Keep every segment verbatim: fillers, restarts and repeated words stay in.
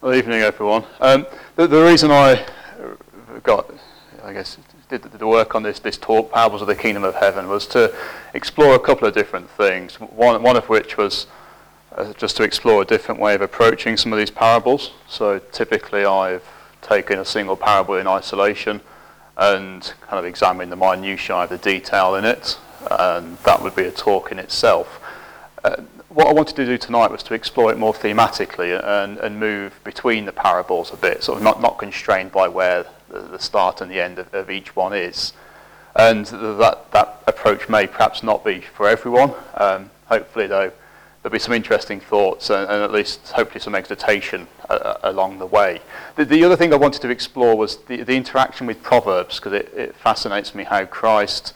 Well, evening, everyone. Um, the, the reason I got, I guess, did the work on this this talk, Parables of the Kingdom of Heaven, was to explore a couple of different things. One, one of which was uh, just to explore a different way of approaching some of these parables. So typically, I've taken a single parable in isolation and kind of examined the minutiae of the detail in it, and that would be a talk in itself. Uh, What I wanted to do tonight was to explore it more thematically and, and move between the parables a bit, sort of not, not constrained by where the, the start and the end of, of each one is. And that, that approach may perhaps not be for everyone. Um, hopefully, though, there'll be some interesting thoughts and, and at least hopefully some exhortation uh, along the way. The, the other thing I wanted to explore was the, the interaction with Proverbs, because it, it fascinates me how Christ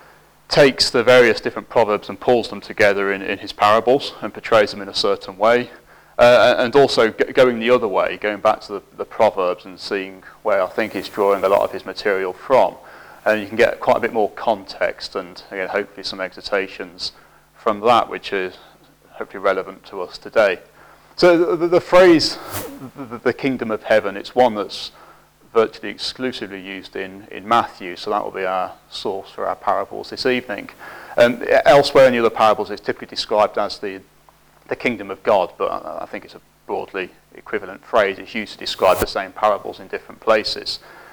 takes the various different proverbs and pulls them together in, in his parables and portrays them in a certain way. Uh, and also g- going the other way, going back to the, the proverbs and seeing where I think he's drawing a lot of his material from. And you can get quite a bit more context and, again, hopefully some exhortations from that, which is hopefully relevant to us today. So the, the phrase, the, the kingdom of heaven, it's one that's virtually exclusively used in, in Matthew, so that will be our source for our parables this evening. Um, elsewhere in the other parables, it's typically described as the the kingdom of God, but I, I think it's a broadly equivalent phrase. It's used to describe the same parables in different places.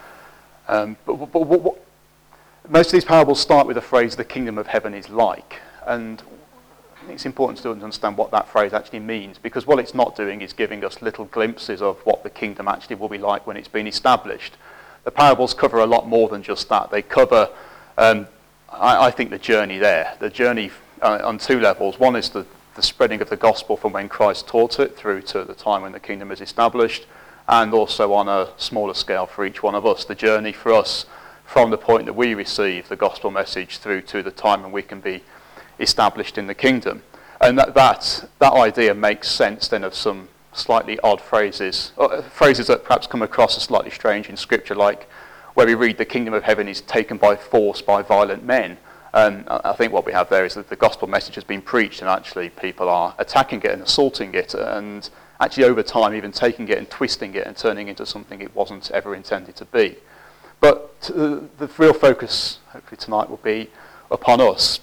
Um, but, but, but what, most of these parables start with the phrase, the kingdom of heaven is like, and I think it's important to understand what that phrase actually means, because what it's not doing is giving us little glimpses of what the kingdom actually will be like when it's been established. The parables cover a lot more than just that. They cover, um, I, I think, the journey there. The journey uh, on two levels. One is the, the spreading of the gospel from when Christ taught it through to the time when the kingdom is established, and also on a smaller scale for each one of us. The journey for us from the point that we receive the gospel message through to the time when we can be established in the kingdom. And that, that that idea makes sense then of some slightly odd phrases, or phrases that perhaps come across as slightly strange in Scripture, like where we read the kingdom of heaven is taken by force by violent men. And I think what we have there is that the gospel message has been preached and actually people are attacking it and assaulting it and actually over time even taking it and twisting it and turning it into something it wasn't ever intended to be. But uh, the real focus hopefully tonight will be upon us.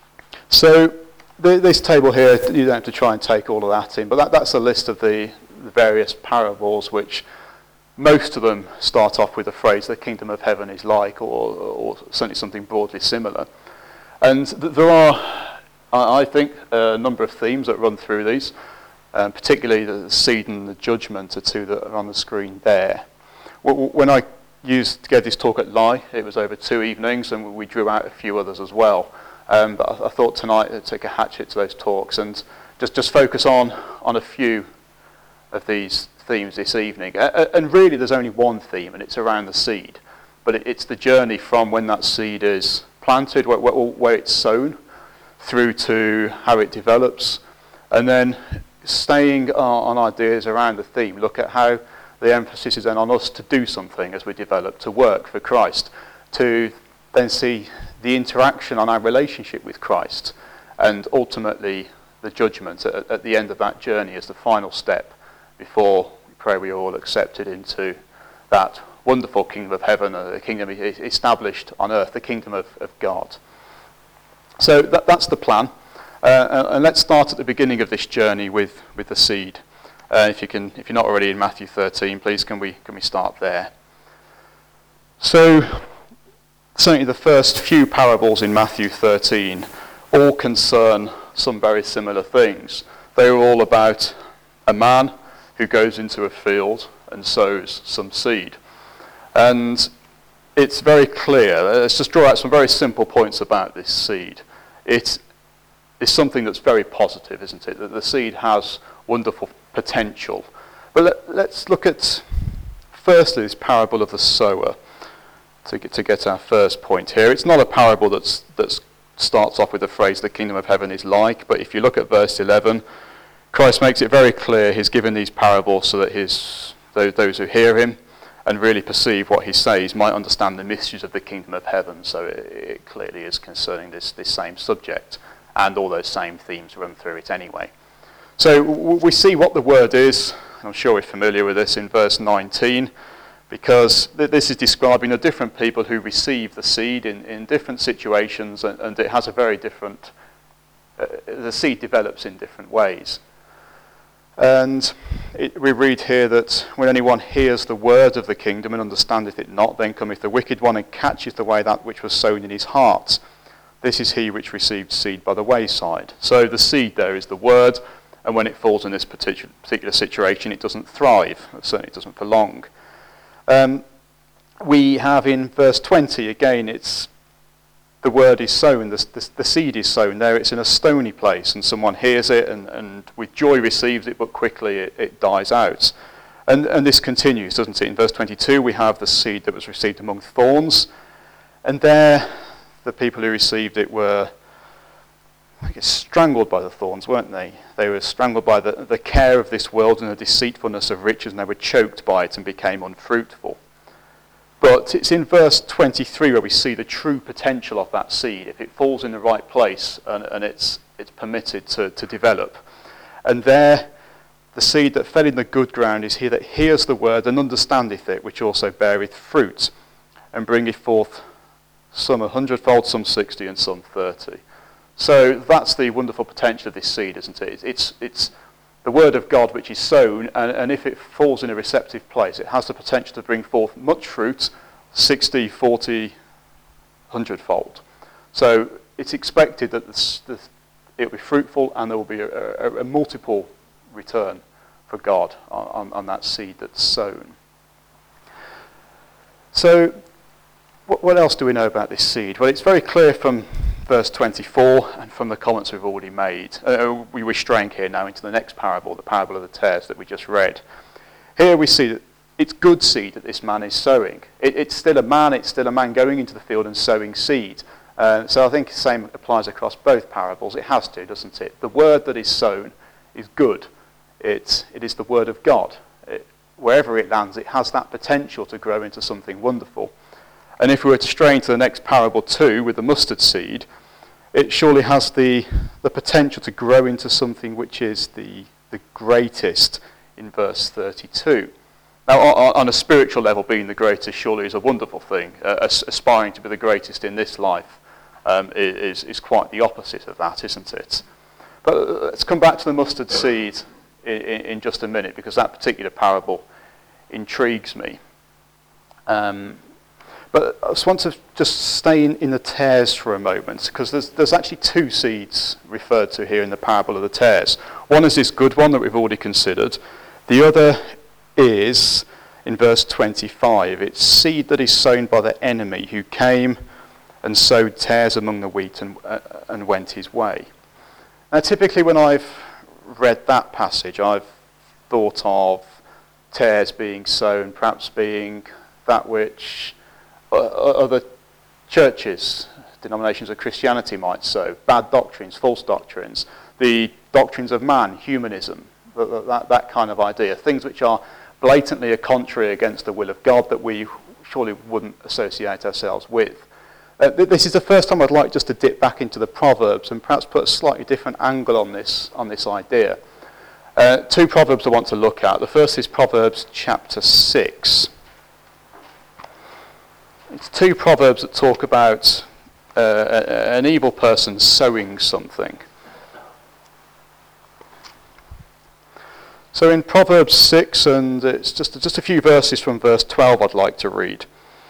So the, this table here, you don't have to try and take all of that in, but that, that's a list of the, the various parables, which most of them start off with the phrase, the kingdom of heaven is like, or, or certainly something broadly similar. And th- there are, I, I think, a number of themes that run through these, um, particularly the seed and the judgment are two that are on the screen there. When I used to give this talk at Lye, it was over two evenings, and we drew out a few others as well. Um, but I, I thought tonight I'd take a hatchet to those talks and just, just focus on, on a few of these themes this evening. Uh, and really there's only one theme, and it's around the seed. But it, it's the journey from when that seed is planted, where, where, where it's sown, through to how it develops. And then staying on, on ideas around the theme, look at how the emphasis is then on us to do something as we develop, to work for Christ, to then see the interaction on our relationship with Christ, and ultimately the judgment at, at the end of that journey as the final step before we pray we are all accepted into that wonderful kingdom of heaven, uh, the kingdom established on earth, the kingdom of, of God. So that, that's the plan. Uh, and let's start at the beginning of this journey with, with the seed. Uh, if you can, if you're not already in Matthew thirteen, please can we can we start there? So certainly the first few parables in Matthew thirteen all concern some very similar things. They are all about a man who goes into a field and sows some seed. And it's very clear. Let's just draw out some very simple points about this seed. It is something that's very positive, isn't it? That the seed has wonderful potential. But let, let's look at firstly this parable of the sower. To get, to get our first point here. It's not a parable that's, that starts off with the phrase, the kingdom of heaven is like, but if you look at verse eleven, Christ makes it very clear he's given these parables so that his, those, those who hear him and really perceive what he says might understand the mysteries of the kingdom of heaven. So it, it clearly is concerning this, this same subject, and all those same themes run through it anyway. So w- we see what the word is, I'm sure we're familiar with this, in verse nineteen, because th- this is describing the different people who receive the seed in, in different situations, and, and it has a very different, uh, the seed develops in different ways. And it, we read here that when anyone hears the word of the kingdom and understandeth it not, then cometh the wicked one and catcheth away that which was sown in his heart. This is he which received seed by the wayside. So the seed there is the word, and when it falls in this particular, particular situation, it doesn't thrive. It certainly doesn't for long. Um, we have in verse twenty, again, it's the word is sown, the, the, the seed is sown there, it's in a stony place, and someone hears it and, and with joy receives it, but quickly it, it dies out. And, and this continues, doesn't it? In verse twenty-two, we have the seed that was received among thorns, and there the people who received it were, I guess, strangled by the thorns, weren't they? They were strangled by the, the care of this world and the deceitfulness of riches, and they were choked by it and became unfruitful. But it's in verse twenty-three where we see the true potential of that seed, if it falls in the right place and, and it's, it's permitted to, to develop. And there, the seed that fell in the good ground is he that hears the word and understandeth it, which also beareth fruit, and bringeth forth some a hundredfold, some sixty, and some thirty. So that's the wonderful potential of this seed, isn't it? It's, it's the word of God which is sown, and, and if it falls in a receptive place, it has the potential to bring forth much fruit, sixty, forty, hundredfold. So it's expected that the, the, it will be fruitful, and there will be a, a, a multiple return for God on, on, on that seed that's sown. So what, what else do we know about this seed? Well, it's very clear from verse twenty-four, and from the comments we've already made. Uh, we were straying here now into the next parable, the parable of the tares that we just read. Here we see that it's good seed that this man is sowing. It, it's still a man, it's still a man going into the field and sowing seed. Uh, so I think the same applies across both parables. It has to, doesn't it? The word that is sown is good. It, it is the word of God. It, wherever it lands, it has that potential to grow into something wonderful. And if we were to stray into the next parable too, with the mustard seed, it surely has the, the potential to grow into something which is the, the greatest in verse thirty-two. Now, on, on a spiritual level, being the greatest surely is a wonderful thing. Uh, aspiring to be the greatest in this life um, is, is quite the opposite of that, isn't it? But let's come back to the mustard seed in, in, in just a minute, because that particular parable intrigues me. Um, But I just want to just stay in, in the tares for a moment, because there's, there's actually two seeds referred to here in the parable of the tares. One is this good one that we've already considered. The other is, in verse twenty-five, it's seed that is sown by the enemy, who came and sowed tares among the wheat and, uh, and went his way. Now, typically when I've read that passage, I've thought of tares being sown, perhaps being that which other churches, denominations of Christianity might sow, bad doctrines, false doctrines, the doctrines of man, humanism, that, that, that kind of idea, things which are blatantly a contrary against the will of God that we surely wouldn't associate ourselves with. Uh, this is the first time I'd like just to dip back into the Proverbs and perhaps put a slightly different angle on this, on this idea. Uh, two Proverbs I want to look at. The first is Proverbs chapter six. It's two proverbs that talk about uh, an evil person sowing something. So in Proverbs six, and it's just, just a few verses from verse twelve I'd like to read.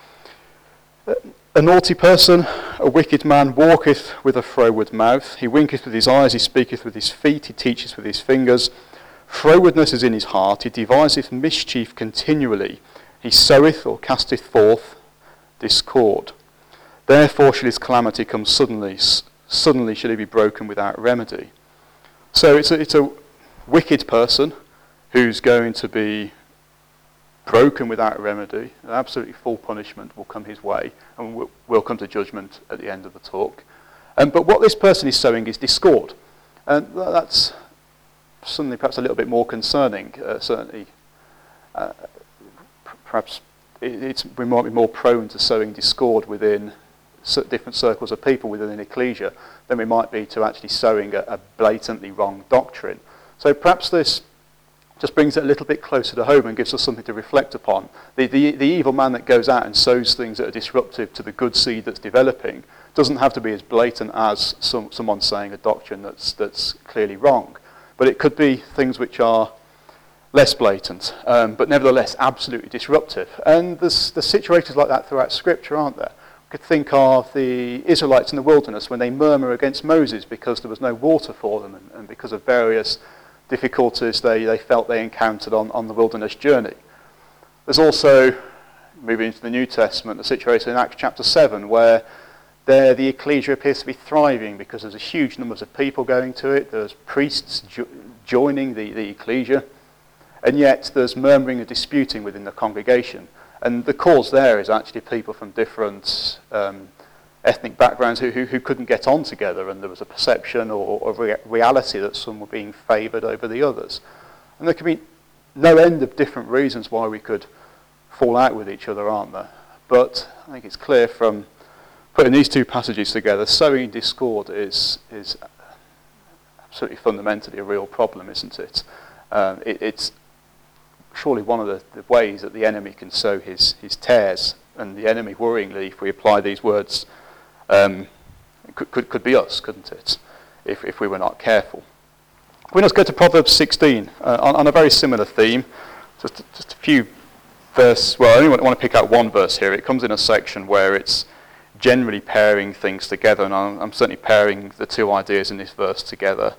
A naughty person, a wicked man, walketh with a froward mouth. He winketh with his eyes, he speaketh with his feet, he teacheth with his fingers. Frowardness is in his heart, he deviseth mischief continually. He soweth or casteth forth discord. Therefore shall his calamity come suddenly. S- suddenly shall he be broken without remedy. So it's a, it's a wicked person who's going to be broken without remedy. Absolutely full punishment will come his way, and we'll, we'll come to judgment at the end of the talk. Um, but what this person is sowing is discord. And that's suddenly perhaps a little bit more concerning, uh, certainly. Uh, p- perhaps It's, we might be more prone to sowing discord within different circles of people within an ecclesia than we might be to actually sowing a, a blatantly wrong doctrine. So perhaps this just brings it a little bit closer to home and gives us something to reflect upon. The, the, the evil man that goes out and sows things that are disruptive to the good seed that's developing doesn't have to be as blatant as some, someone saying a doctrine that's, that's clearly wrong. But it could be things which are less blatant, um, but nevertheless absolutely disruptive. And there's, there's situations like that throughout Scripture, aren't there? We could think of the Israelites in the wilderness when they murmur against Moses because there was no water for them and, and because of various difficulties they, they felt they encountered on, on the wilderness journey. There's also, moving into the New Testament, a situation in Acts chapter seven where there the ecclesia appears to be thriving because there's a huge numbers of people going to it, there's priests jo- joining the, the ecclesia, and yet there's murmuring and disputing within the congregation. And the cause there is actually people from different um, ethnic backgrounds who, who, who couldn't get on together, and there was a perception or, or rea- reality that some were being favoured over the others. And there could be no end of different reasons why we could fall out with each other, aren't there? But I think it's clear from putting these two passages together, sowing discord is, is absolutely fundamentally a real problem, isn't it? Um, it it's surely one of the, the ways that the enemy can sow his, his tares, and the enemy, worryingly, if we apply these words, um, could, could, could be us, couldn't it, if, if we were not careful. We let's go to Proverbs sixteen, uh, on, on a very similar theme. Just, just a few verse. Well, I only want, want to pick out one verse here. It comes in a section where it's generally pairing things together, and I'm, I'm certainly pairing the two ideas in this verse together.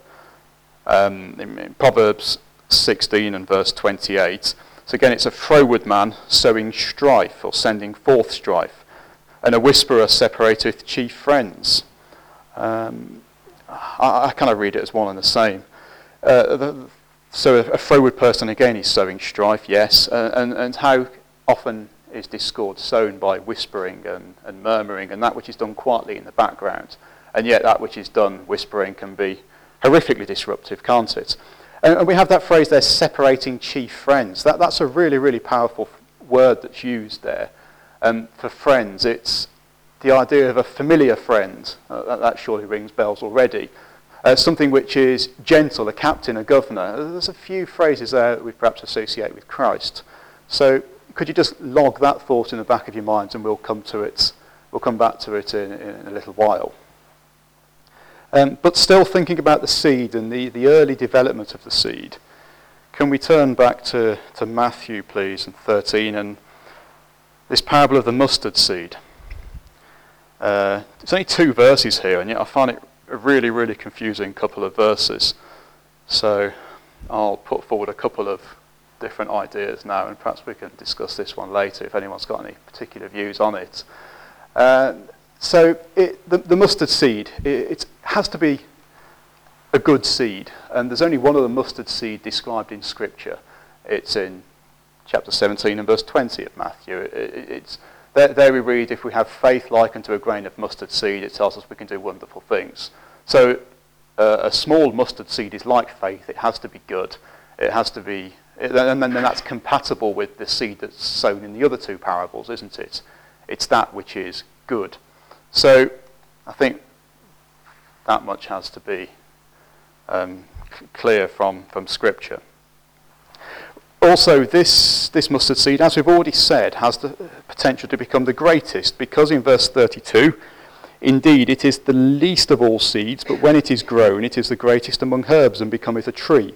Um, in, in Proverbs sixteen and verse twenty-eight. So again, it's a froward man sowing strife, or sending forth strife, and a whisperer separateth chief friends. Um, I, I kind of read it as one and the same. Uh, the, so a, a froward person, again, is sowing strife, yes, uh, and, and how often is discord sown by whispering and, and murmuring, and that which is done quietly in the background, and yet that which is done whispering can be horrifically disruptive, can't it? And we have that phrase there, separating chief friends. That, that's a really, really powerful word that's used there. Um, for friends, it's the idea of a familiar friend. Uh, that, that surely rings bells already. Uh, something which is gentle, a captain, a governor. There's a few phrases there that we perhaps associate with Christ. So could you just log that thought in the back of your minds, and we'll come to it. We'll come back to it in, in a little while. Um, but still thinking about the seed and the, the early development of the seed, can we turn back to, to Matthew, please, and thirteen, and this parable of the mustard seed. Uh, there's only two verses here, and yet I find it a really, really confusing couple of verses. So I'll put forward a couple of different ideas now, and perhaps we can discuss this one later if anyone's got any particular views on it. Uh, So it, the, the mustard seed, it, it has to be a good seed. And there's only one other mustard seed described in Scripture. It's in chapter seventeen and verse twenty of Matthew. It, it, it's, there, there we read, if we have faith like unto a grain of mustard seed, it tells us we can do wonderful things. So uh, a small mustard seed is like faith. It has to be good. It has to be, it, and then that's compatible with the seed that's sown in the other two parables, isn't it? It's that which is good. So I think that much has to be um, c- clear from, from Scripture. Also, this, this mustard seed, as we've already said, has the potential to become the greatest, because in verse thirty-two, indeed it is the least of all seeds, but when it is grown, it is the greatest among herbs and becometh a tree.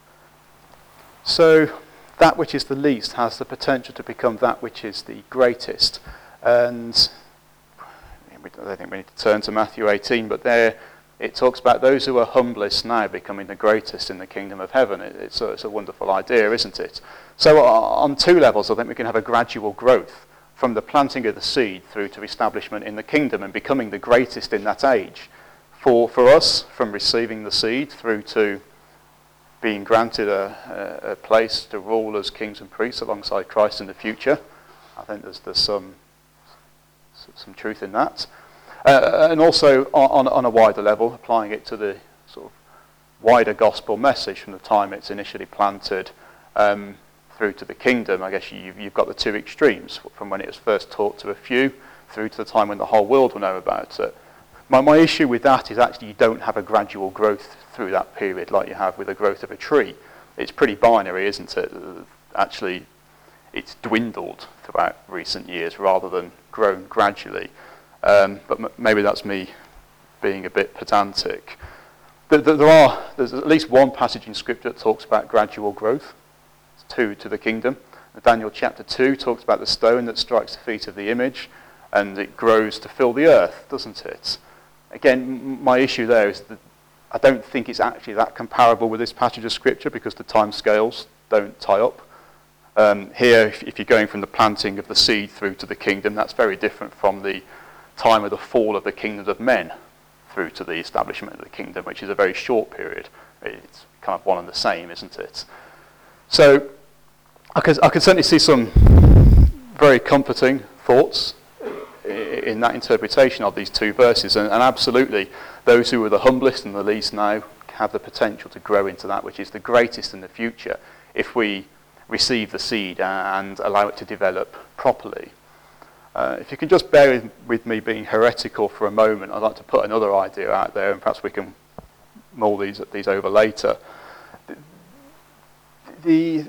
So that which is the least has the potential to become that which is the greatest. And I don't think we need to turn to Matthew eighteen, but there it talks about those who are humblest now becoming the greatest in the kingdom of heaven. It, it's, a, it's a wonderful idea, isn't it? So on two levels, I think we can have a gradual growth from the planting of the seed through to establishment in the kingdom and becoming the greatest in that age. For, for us, from receiving the seed through to being granted a, a, a place to rule as kings and priests alongside Christ in the future, I think there's, there's some some truth in that. Uh, and also on, on a wider level, applying it to the sort of wider gospel message from the time it's initially planted um, through to the kingdom. I guess you've, you've got the two extremes, from when it was first taught to a few through to the time when the whole world will know about it. My, my issue with that is actually you don't have a gradual growth through that period like you have with the growth of a tree. it's pretty binary, isn't it? Actually, it's dwindled throughout recent years rather than grown gradually. Um, but m- maybe that's me being a bit pedantic. There, there are, there's at least one passage in Scripture that talks about gradual growth. It's two to the kingdom. Daniel chapter two talks about the stone that strikes the feet of the image, and it grows to fill the earth, doesn't it? Again, m- my issue there is that I don't think it's actually that comparable with this passage of Scripture because the time scales don't tie up. Um, here, if, if you're going from the planting of the seed through to the kingdom, that's very different from the time of the fall of the kingdoms of men through to the establishment of the kingdom, which is a very short period. It's kind of one and the same, isn't it? So I can, I can certainly see some very comforting thoughts in that interpretation of these two verses, and, and absolutely those who are the humblest and the least now have the potential to grow into that which is the greatest in the future if we receive the seed and allow it to develop properly. Uh, if you can just bear with, with me being heretical for a moment, I'd like to put another idea out there, and perhaps we can mull these, these over later. The,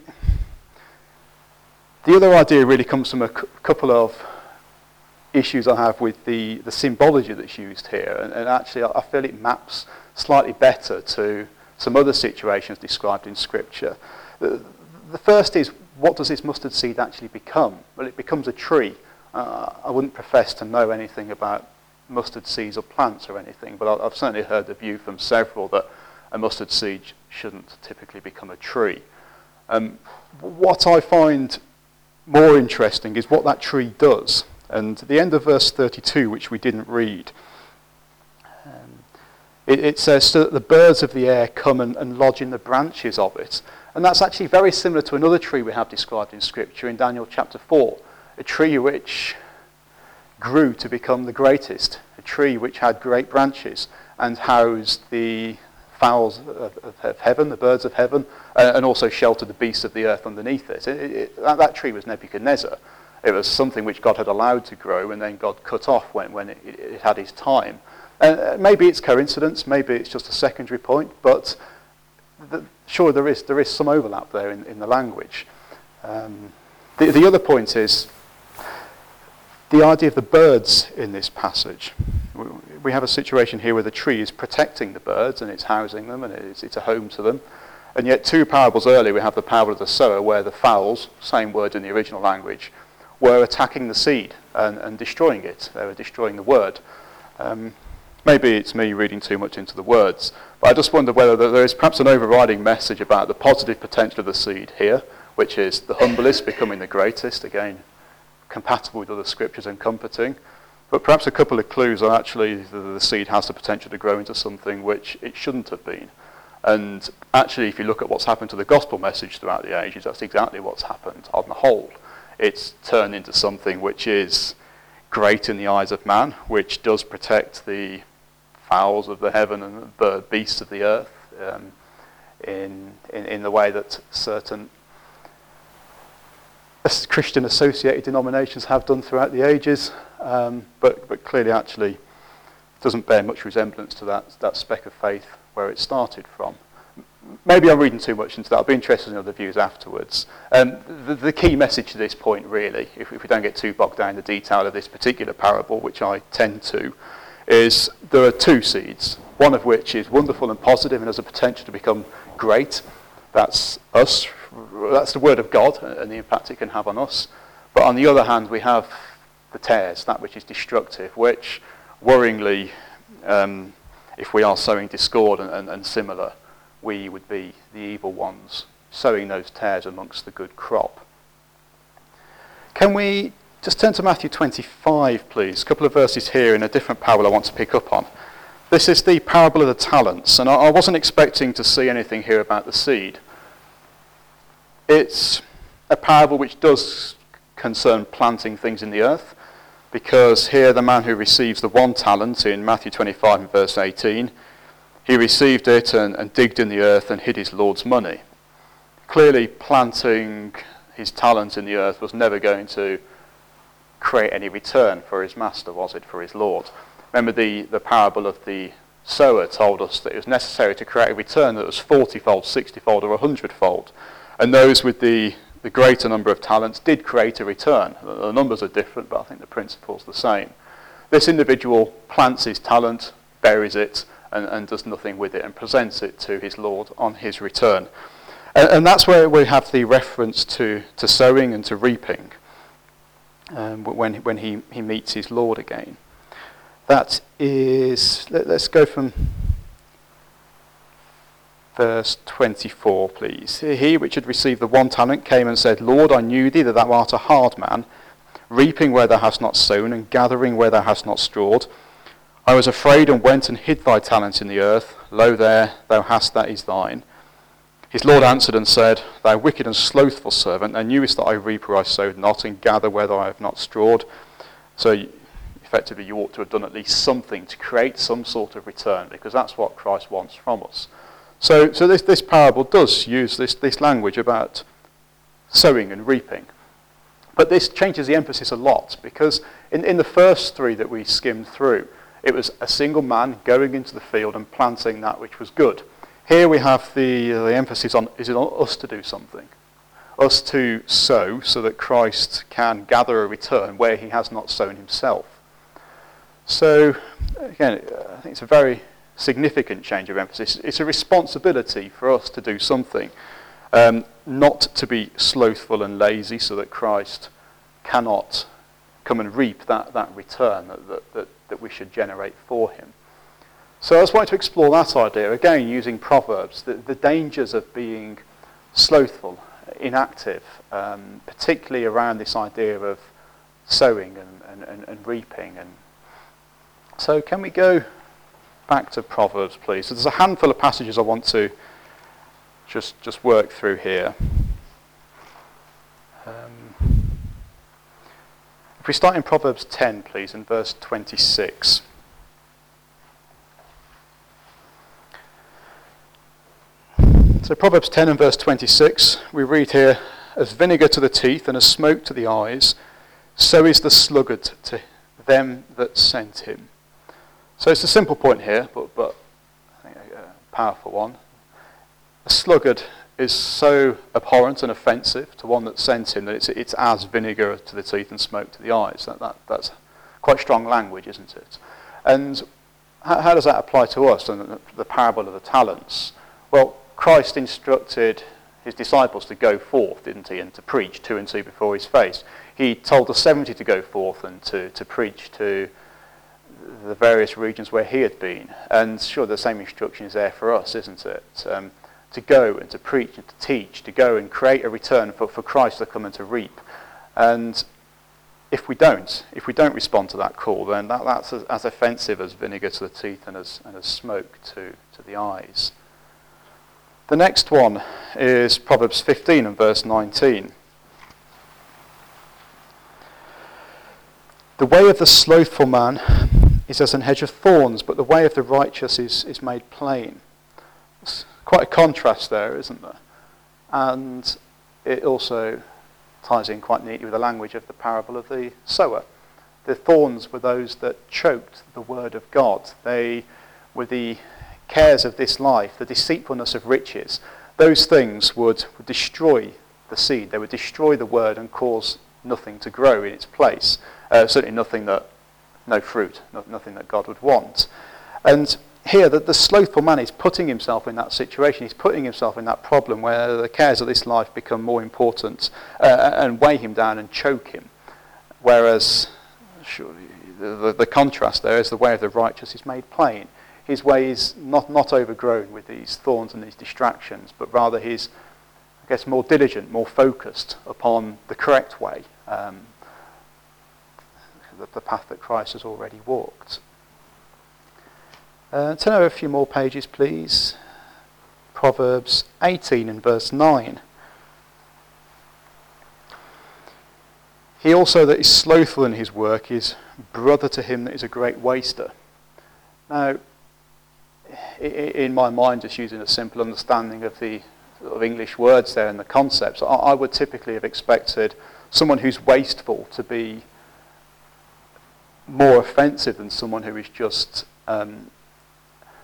the other idea really comes from a c- couple of issues I have with the, the symbology that's used here, and, and actually I, I feel it maps slightly better to some other situations described in Scripture. The, the first is, what does this mustard seed actually become? Well, it becomes a tree. Uh, I wouldn't profess to know anything about mustard seeds or plants or anything, but I've certainly heard the view from several that a mustard seed shouldn't typically become a tree. Um, what I find more interesting is what that tree does. And at the end of verse thirty-two, which we didn't read, um, it, it says, so that the birds of the air come and, and lodge in the branches of it. And that's actually very similar to another tree we have described in Scripture in Daniel chapter four. A tree which grew to become the greatest, a tree which had great branches and housed the fowls of, of, of heaven, the birds of heaven, uh, and also sheltered the beasts of the earth underneath it. It, it that, that tree was Nebuchadnezzar. It was something which God had allowed to grow and then God cut off when, when it, it had his time. Uh, maybe it's coincidence, maybe it's just a secondary point, but the, sure there is there is some overlap there in, in the language. Um, the, the other point is the idea of the birds in this passage. We have a situation here where the tree is protecting the birds and it's housing them and it's, it's a home to them. And yet two parables earlier we have the parable of the sower where the fowls, same word in the original language, were attacking the seed and, and destroying it. They were destroying the word. Um, maybe it's me reading too much into the words, but I just wonder whether there is perhaps an overriding message about the positive potential of the seed here, which is the humblest becoming the greatest, again, compatible with other scriptures and comforting. But perhaps a couple of clues are actually the, the seed has the potential to grow into something which it shouldn't have been. And actually, if you look at what's happened to the gospel message throughout the ages, that's exactly what's happened on the whole. It's turned into something which is great in the eyes of man, which does protect the fowls of the heaven and the bird beasts of the earth um, in, in in the way that certain Christian associated denominations have done throughout the ages, um, but but clearly actually doesn't bear much resemblance to that that speck of faith where it started from. Maybe I'm reading too much into that. I'll be interested in other views afterwards. Um, the, the key message to this point, really, if, if we don't get too bogged down in the detail of this particular parable, which I tend to, is there are two seeds, one of which is wonderful and positive and has the potential to become great. That's us. That's the word of God and the impact it can have on us. But on the other hand, we have the tares, that which is destructive, which, worryingly, um, if we are sowing discord and, and, and similar, we would be the evil ones, sowing those tares amongst the good crop. Can we just turn to Matthew twenty-five, please? A couple of verses here in a different parable I want to pick up on. This is the parable of the talents, and I, I wasn't expecting to see anything here about the seed. It's a parable which does concern planting things in the earth, because here the man who receives the one talent in Matthew twenty-five and verse eighteen, he received it and, and digged in the earth and hid his Lord's money. Clearly planting his talent in the earth was never going to create any return for his master, was it, for his Lord? Remember the, the parable of the sower told us that it was necessary to create a return that was forty-fold, sixty-fold, or one hundred-fold. And those with the, the greater number of talents did create a return. The, the numbers are different, but I think the principle's the same. This individual plants his talent, buries it, and, and does nothing with it, and presents it to his Lord on his return. And, and that's where we have the reference to, to sowing and to reaping, um, when, when he, he meets his Lord again. That is, let, let's go from verse twenty-four, please. He which had received the one talent came and said, Lord, I knew thee, that thou art a hard man, reaping where thou hast not sown, and gathering where thou hast not strawed. I was afraid and went and hid thy talent in the earth. Lo, there thou hast that is thine. His Lord answered and said, Thou wicked and slothful servant, thou knewest that I reap where I sowed not, and gather where I have not strawed. So effectively you ought to have done at least something to create some sort of return, because that's what Christ wants from us. So, so this, this parable does use this, this language about sowing and reaping. But this changes the emphasis a lot, because in, in the first three that we skimmed through, it was a single man going into the field and planting that which was good. Here we have the, uh, the emphasis on, is it on us to do something? Us to sow so that Christ can gather a return where he has not sown himself. So, again, I think it's a very significant change of emphasis. It's a responsibility for us to do something, um, not to be slothful and lazy so that Christ cannot come and reap that, that return that, that, that, that we should generate for him. So I just wanted to explore that idea, again using Proverbs, the, the dangers of being slothful, inactive, um, particularly around this idea of sowing and, and, and, and reaping. And so can we go back to Proverbs, please? So there's a handful of passages I want to just, just work through here. Um, if we start in Proverbs ten, please, in verse twenty-six. So Proverbs ten and verse twenty-six, we read here, As vinegar to the teeth and as smoke to the eyes, so is the sluggard to them that sent him. So it's a simple point here, but, but I think a powerful one. A sluggard is so abhorrent and offensive to one that sent him that it's, it's as vinegar to the teeth and smoke to the eyes. That, that, that's quite strong language, isn't it? And how, how does that apply to us and the, the parable of the talents? Well, Christ instructed his disciples to go forth, didn't he, and to preach two and two before his face. He told the seventy to go forth and to, to preach to the various regions where he had been. And sure, the same instruction is there for us, isn't it? Um, to go and to preach and to teach, to go and create a return for, for Christ to come and to reap. And if we don't, if we don't respond to that call, then that, that's as, as offensive as vinegar to the teeth and as, and as smoke to, to the eyes. The next one is Proverbs fifteen and verse nineteen. The way of the slothful man is as an hedge of thorns, but the way of the righteous is, is made plain. It's quite a contrast there, isn't there? And it also ties in quite neatly with the language of the parable of the sower. The thorns were those that choked the word of God. They were the cares of this life, the deceitfulness of riches. Those things would, would destroy the seed. They would destroy the word and cause nothing to grow in its place. Uh, certainly nothing that, no fruit, not, nothing that God would want. And here, the, the slothful man is putting himself in that situation. He's putting himself in that problem where the cares of this life become more important uh, and weigh him down and choke him. Whereas, surely, the, the, the contrast there is the way of the righteous is made plain. His way is not, not overgrown with these thorns and these distractions, but rather he's, I guess, more diligent, more focused upon the correct way, um, the, the path that Christ has already walked. Uh, turn over a few more pages, please. Proverbs eighteen and verse nine. He also that is slothful in his work is brother to him that is a great waster. Now, in my mind, just using a simple understanding of the sort of English words there and the concepts, I would typically have expected someone who's wasteful to be more offensive than someone who is just um,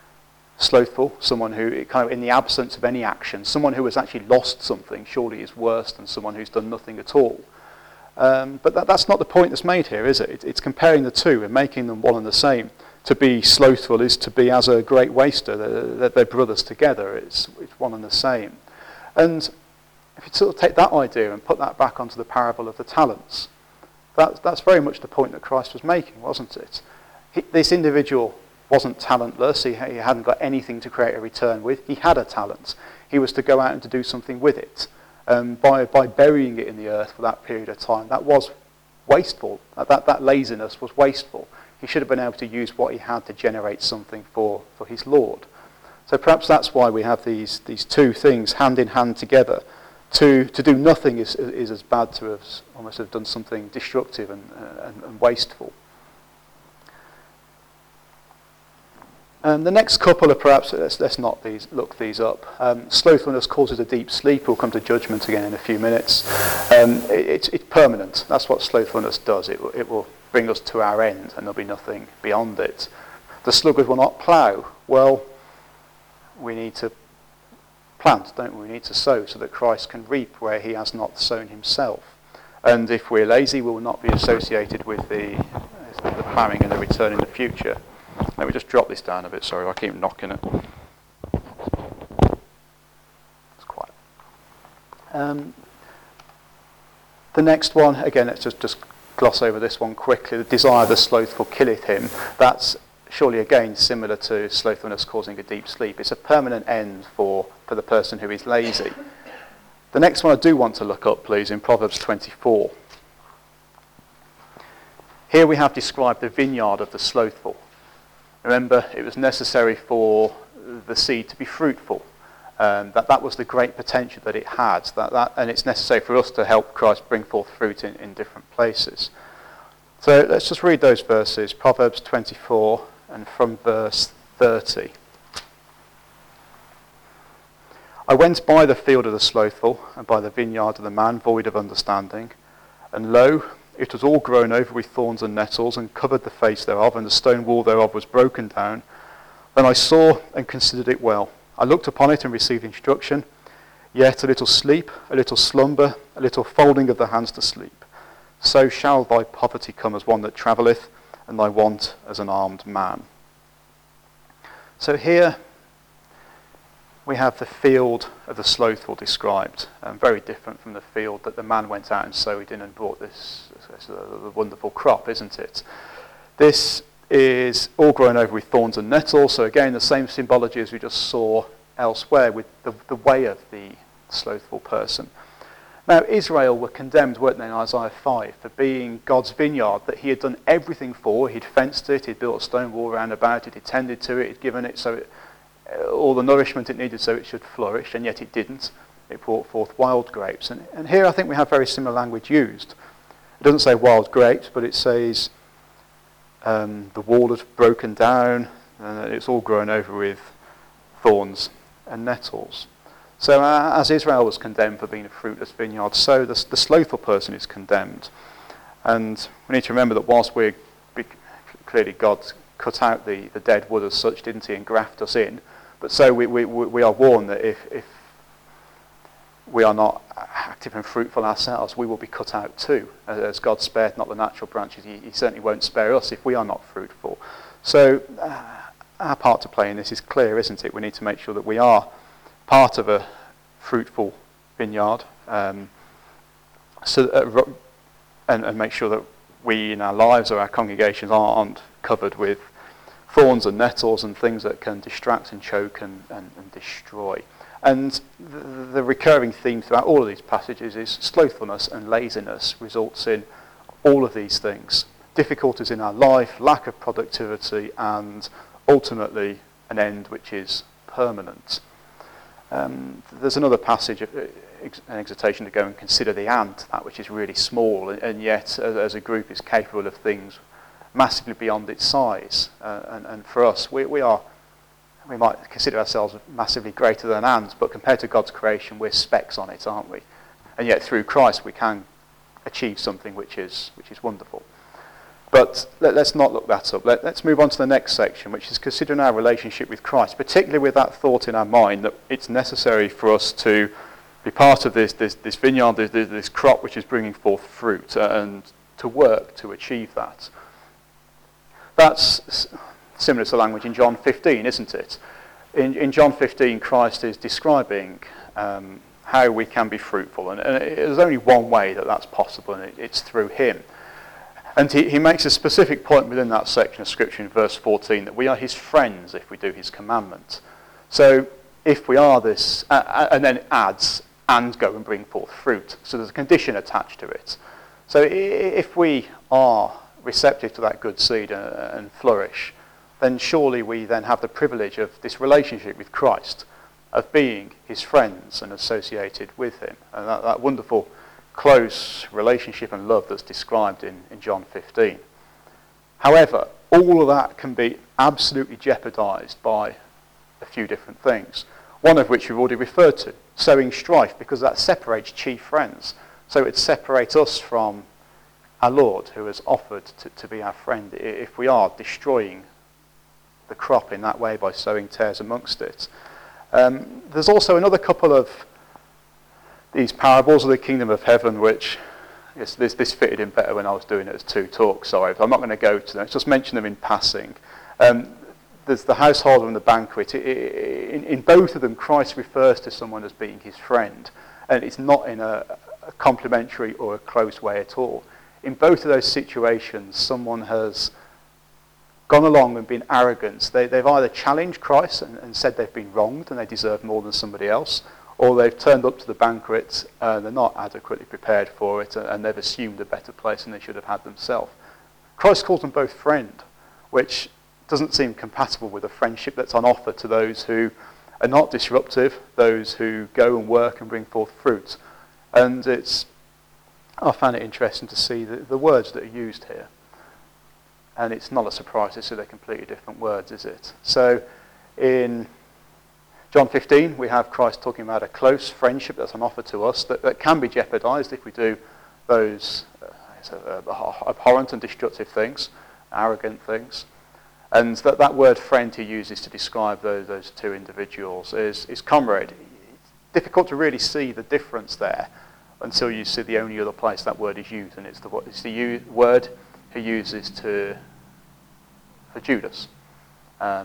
slothful, someone who, kind of in the absence of any action, someone who has actually lost something, surely is worse than someone who's done nothing at all. Um, but that, that's not the point that's made here, is it? it? It's comparing the two and making them one and the same. To be slothful is to be as a great waster. They're, they're brothers together. It's, it's one and the same. And if you sort of take that idea and put that back onto the parable of the talents, that, that's very much the point that Christ was making, wasn't it? He, this individual wasn't talentless. He, he hadn't got anything to create a return with. He had a talent. He was to go out and to do something with it. Um, by, by burying it in the earth for that period of time, that was wasteful. That, that, that laziness was wasteful. He should have been able to use what he had to generate something for, for his Lord. So perhaps that's why we have these, these two things hand in hand together. To, to do nothing is, is as bad to have almost have done something destructive and, uh, and, and wasteful. Um, the next couple are perhaps, let's, let's not these, look these up. Um, slothfulness causes a deep sleep. We'll come to judgment again in a few minutes. Um, it, it's, it's permanent. That's what slothfulness does. It will, it will bring us to our end and there'll be nothing beyond it. The sluggard will not plough. Well, we need to plant, don't we? We need to sow so that Christ can reap where he has not sown himself. And if we're lazy, we will not be associated with the, the ploughing and the return in the future. Let me just drop this down a bit, sorry, I keep knocking it. It's quiet. Um, the next one, again, let's just, just gloss over this one quickly. The desire of the slothful killeth him. That's surely, again, similar to slothfulness causing a deep sleep. It's a permanent end for, for the person who is lazy. The next one I do want to look up, please, in Proverbs twenty-four. Here we have described the vineyard of the slothful. Remember, it was necessary for the seed to be fruitful. Um, that that was the great potential that it had. That, that, and it's necessary for us to help Christ bring forth fruit in, in different places. So let's just read those verses, Proverbs twenty-four and from verse thirty. I went by the field of the slothful and by the vineyard of the man void of understanding, and lo, it was all grown over with thorns and nettles, and covered the face thereof, and the stone wall thereof was broken down. Then I saw and considered it well. I looked upon it and received instruction. Yet a little sleep, a little slumber, a little folding of the hands to sleep. So shall thy poverty come as one that travelleth, and thy want as an armed man. So here we have the field of the slothful described, um, very different from the field that the man went out and sowed in and brought this, this uh, wonderful crop, isn't it? This is all grown over with thorns and nettles, so again the same symbology as we just saw elsewhere with the, the way of the slothful person. Now Israel were condemned, weren't they, in Isaiah five, for being God's vineyard that he had done everything for. He'd fenced it, he'd built a stone wall around about it, he'd tended to it, he'd given it so it, all the nourishment it needed so it should flourish, and yet it didn't. It brought forth wild grapes. And, and here I think we have very similar language used. It doesn't say wild grapes, but it says um, the wall has broken down, and it's all grown over with thorns and nettles. So uh, as Israel was condemned for being a fruitless vineyard, so the, the slothful person is condemned. And we need to remember that whilst we're, clearly God cut out the, the dead wood as such, didn't he, and graft us in, but so we, we, we are warned that if, if we are not active and fruitful ourselves, we will be cut out too. As God spared not the natural branches, he, he certainly won't spare us if we are not fruitful. So uh, our part to play in this is clear, isn't it? We need to make sure that we are part of a fruitful vineyard, um, so uh, and, and make sure that we in our lives or our congregations aren't covered with thorns and nettles and things that can distract and choke and, and, and destroy. And the, the recurring theme throughout all of these passages is slothfulness and laziness results in all of these things. Difficulties in our life, lack of productivity, and ultimately an end which is permanent. Um, there's another passage, an exhortation to go and consider the ant, that which is really small, and, and yet as, as a group is capable of things massively beyond its size. Uh, and, and for us, we, we are, we might consider ourselves massively greater than ants, but compared to God's creation, we're specks on it, aren't we? And yet through Christ, we can achieve something which is which is wonderful. But let, let's not look that up. Let, let's move on to the next section, which is considering our relationship with Christ, particularly with that thought in our mind that it's necessary for us to be part of this, this, this vineyard, this, this crop which is bringing forth fruit, uh, and to work to achieve that. That's similar to the language in John fifteen, isn't it? In, in John fifteen, Christ is describing um, how we can be fruitful, and, and there's only one way that that's possible, and it, it's through him. And he, he makes a specific point within that section of Scripture in verse fourteen that we are his friends if we do his commandment. So if we are this, uh, and then it adds, and go and bring forth fruit. So there's a condition attached to it. So if we are receptive to that good seed and, and flourish, then surely we then have the privilege of this relationship with Christ, of being his friends and associated with him. And that, that wonderful close relationship and love that's described in, in John fifteen. However, all of that can be absolutely jeopardized by a few different things, one of which we've already referred to, sowing strife, because that separates chief friends. So it separates us from our Lord, who has offered to, to be our friend, if we are destroying the crop in that way by sowing tares amongst it. Um, there's also another couple of these parables of the kingdom of heaven, which yes, this, this fitted in better when I was doing it as two talks, sorry, but I'm not going to go to them, just mention them in passing. Um, there's the householder and the banquet. In, in both of them, Christ refers to someone as being his friend, and it's not in a, a complimentary or a close way at all. In both of those situations, someone has gone along and been arrogant. They, they've either challenged Christ and, and said they've been wronged and they deserve more than somebody else, or they've turned up to the banquet and they're not adequately prepared for it, and, and they've assumed a better place than they should have had themselves. Christ calls them both friend, which doesn't seem compatible with a friendship that's on offer to those who are not disruptive, those who go and work and bring forth fruit. And it's, I found it interesting to see the, the words that are used here. And it's not a surprise to see they're completely different words, is it? So in John fifteen, we have Christ talking about a close friendship that's on offer to us that, that can be jeopardized if we do those uh, abhorrent and destructive things, arrogant things. And that, that word friend he uses to describe those, those two individuals is, is comrade. It's difficult to really see the difference there until you see the only other place that word is used, and it's the, it's the u- word he uses to for Judas, um,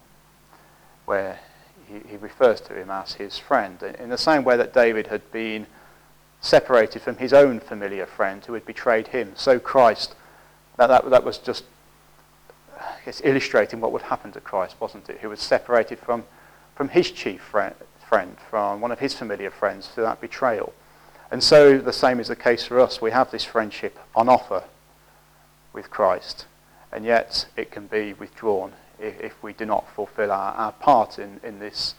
where he, he refers to him as his friend. In the same way that David had been separated from his own familiar friend who had betrayed him, so Christ, that, that, that was just I guess, illustrating what would happen to Christ, wasn't it? Who was separated from, from his chief friend, friend, from one of his familiar friends through that betrayal. And so the same is the case for us. We have this friendship on offer with Christ, and yet it can be withdrawn if, if we do not fulfill our, our part in, in this,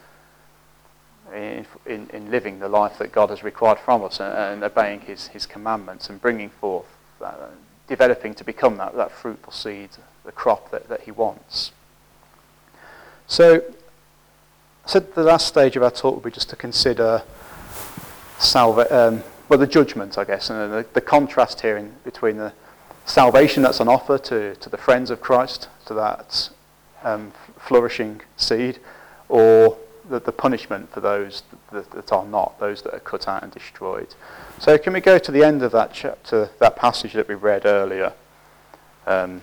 in, in, in living the life that God has required from us, and, and obeying his, his commandments and bringing forth, uh, developing to become that, that fruitful seed, the crop that, that he wants. So, I said the last stage of our talk would be just to consider salva- um, well, the judgment, I guess, and the, the contrast here in, between the salvation that's on offer to, to the friends of Christ, to that um, flourishing seed, or the, the punishment for those that, that are not, those that are cut out and destroyed. So can we go to the end of that chapter, that passage that we read earlier, um,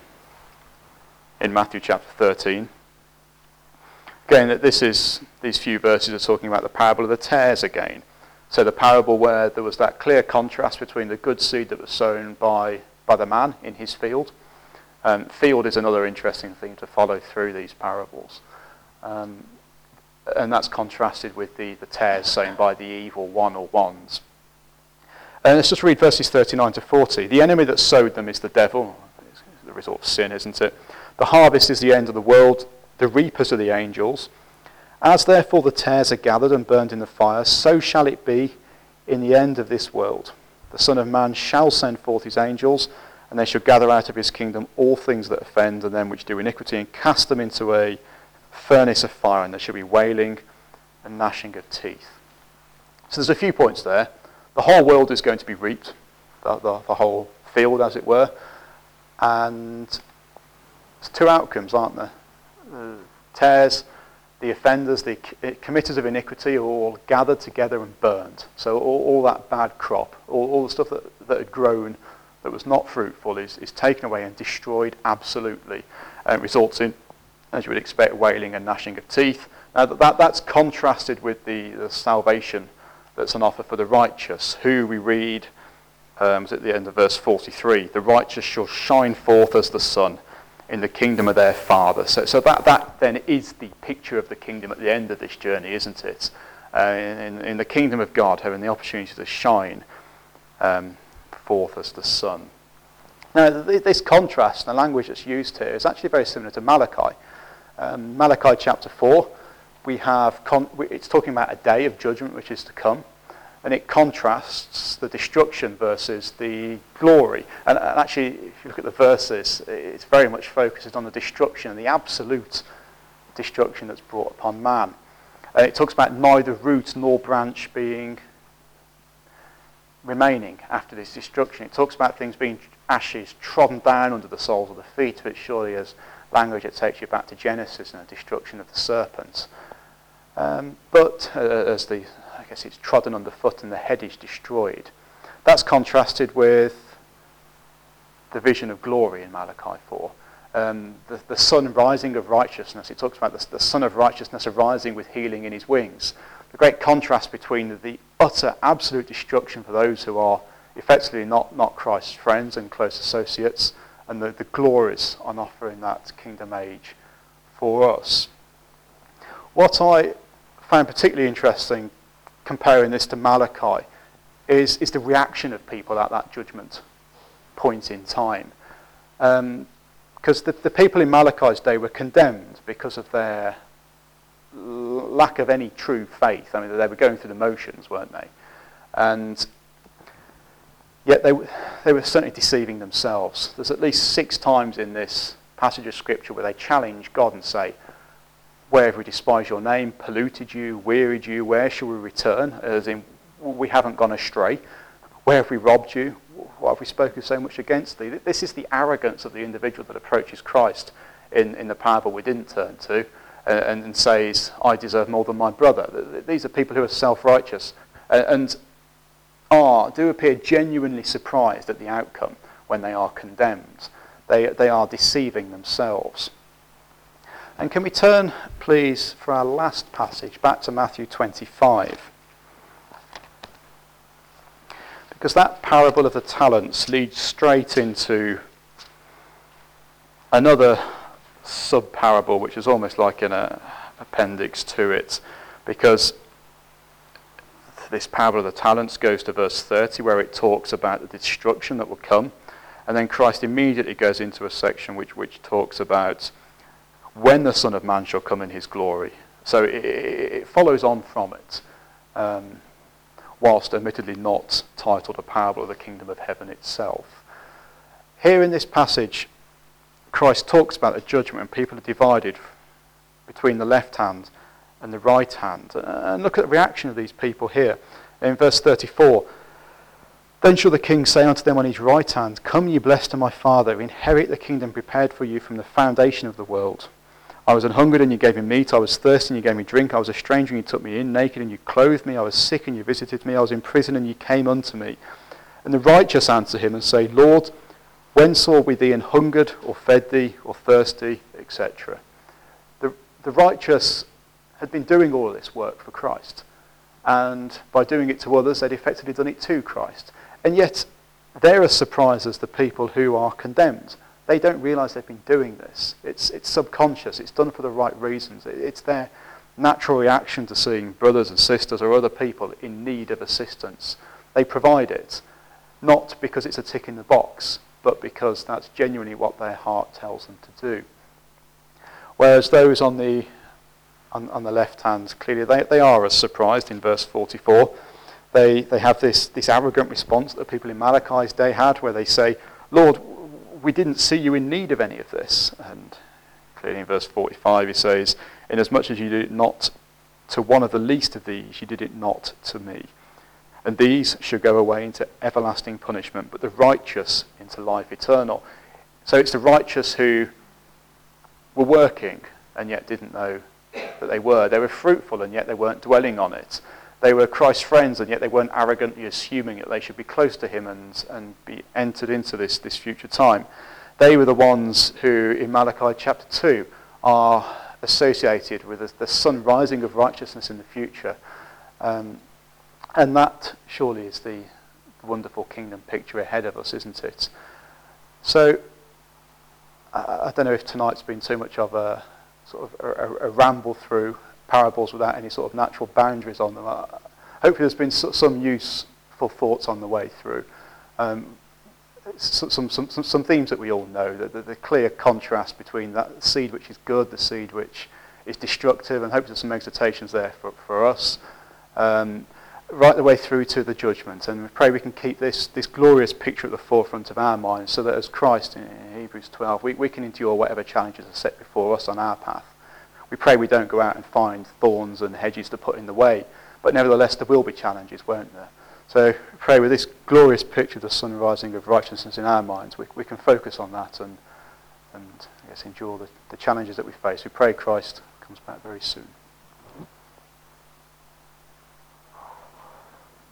in Matthew chapter thirteen. Again, that this is, these few verses are talking about the parable of the tares again. So the parable where there was that clear contrast between the good seed that was sown by by the man in his field. Um, field is another interesting thing to follow through these parables. Um, and that's contrasted with the, the tares sown by the evil one or ones. And let's just read verses thirty-nine to forty. The enemy that sowed them is the devil. It's the result of sin, isn't it? The harvest is the end of the world. The reapers are the angels. As therefore the tares are gathered and burned in the fire, so shall it be in the end of this world. The Son of Man shall send forth his angels, and they shall gather out of his kingdom all things that offend and them which do iniquity, and cast them into a furnace of fire, and there shall be wailing and gnashing of teeth. So there's a few points there. The whole world is going to be reaped, the, the, the whole field, as it were. And there's two outcomes, aren't there? The tares, the offenders, the committers of iniquity are all gathered together and burned. So all, all that bad crop, all, all the stuff that, that had grown that was not fruitful is, is taken away and destroyed absolutely. And it results in, as you would expect, wailing and gnashing of teeth. Now that, that that's contrasted with the, the salvation that's on offer for the righteous, who we read um, at the end of verse forty-three, the righteous shall shine forth as the sun in the kingdom of their Father. So, so that, that then is the picture of the kingdom at the end of this journey, isn't it? Uh, in, in the kingdom of God, having the opportunity to shine um, forth as the sun. Now, th- this contrast, the language that's used here, is actually very similar to Malachi. Um, Malachi chapter four, we have con- it's talking about a day of judgment which is to come, and it contrasts the destruction versus the glory. And, and actually, if you look at the verses, it's very much focused on the destruction and the absolute destruction that's brought upon man. Uh, it talks about neither root nor branch being remaining after this destruction. It talks about things being ashes trodden down under the soles of the feet, which surely is language that takes you back to Genesis and the destruction of the serpents. Um, but uh, as the, I guess it's trodden underfoot and the head is destroyed. That's contrasted with the vision of glory in Malachi four. Um, the, the sun rising of righteousness, it talks about the, the sun of righteousness arising with healing in his wings. The great contrast between the, the utter, absolute destruction for those who are effectively not, not Christ's friends and close associates, and the, the glories on offer in that kingdom age for us. What I found particularly interesting, comparing this to Malachi, is, is the reaction of people at that judgment point in time. Um, because the, the people in Malachi's day were condemned because of their lack of any true faith. I mean, they were going through the motions, weren't they? And yet they, they were certainly deceiving themselves. There's at least six times in this passage of Scripture where they challenge God and say, where have we despised your name, polluted you, wearied you, where shall we return? As in, we haven't gone astray. Where have we robbed you? What have we spoken so much against thee? This is the arrogance of the individual that approaches Christ in, in the parable we didn't turn to, and, and says, I deserve more than my brother. These are people who are self-righteous and are, do appear genuinely surprised at the outcome when they are condemned. They, they are deceiving themselves. And can we turn, please, for our last passage, back to Matthew twenty-five? Because that parable of the talents leads straight into another sub-parable, which is almost like an uh, appendix to it. Because this parable of the talents goes to verse thirty, where it talks about the destruction that will come. And then Christ immediately goes into a section which, which talks about when the Son of Man shall come in his glory. So it, it follows on from it, um, whilst admittedly not titled a parable of the kingdom of heaven itself. Here in this passage, Christ talks about the judgment when people are divided between the left hand and the right hand. And look at the reaction of these people here. In verse thirty-four, then shall the king say unto them on his right hand, come ye blessed of my Father, inherit the kingdom prepared for you from the foundation of the world. I was an hungered and you gave me meat, I was thirsty and you gave me drink, I was a stranger and you took me in, naked and you clothed me, I was sick and you visited me, I was in prison and you came unto me. And the righteous answer him and say, Lord, when saw we thee an hungered, or fed thee, or thirsty, et cetera. The, the righteous had been doing all of this work for Christ. And by doing it to others, they'd effectively done it to Christ. And yet, they're as surprised as the people who are condemned. They don't realise they've been doing this. It's, it's subconscious. It's done for the right reasons. It, it's their natural reaction to seeing brothers and sisters or other people in need of assistance. They provide it, not because it's a tick in the box, but because that's genuinely what their heart tells them to do. Whereas those on the on, on the left hand, clearly they, they are as surprised in verse forty-four. They they have this, this arrogant response that the people in Malachi's day had, where they say, Lord, we didn't see you in need of any of this. And clearly in verse forty-five he says, inasmuch as you did it not to one of the least of these, you did it not to me. And these shall go away into everlasting punishment, but the righteous into life eternal. So it's the righteous who were working and yet didn't know that they were. They were fruitful and yet they weren't dwelling on it. They were Christ's friends and yet they weren't arrogantly assuming that they should be close to him and, and be entered into this, this future time. They were the ones who, in Malachi chapter two, are associated with the, the sun rising of righteousness in the future. Um, and that surely is the wonderful kingdom picture ahead of us, isn't it? So, uh, I don't know if tonight's been too much of a sort of a, a, a ramble through parables without any sort of natural boundaries on them. Uh, hopefully there's been so, some useful thoughts on the way through. Um, some, some, some, some themes that we all know, the, the, the clear contrast between that seed which is good, the seed which is destructive, and hopefully there's some exhortations there for, for us. Um, right the way through to the judgment, and we pray we can keep this, this glorious picture at the forefront of our minds so that as Christ in Hebrews twelve, we, we can endure whatever challenges are set before us on our path. We pray we don't go out and find thorns and hedges to put in the way, but nevertheless there will be challenges, won't there? So pray with this glorious picture of the sun rising of righteousness in our minds, we, we can focus on that and, and I guess endure the, the challenges that we face. We pray Christ comes back very soon.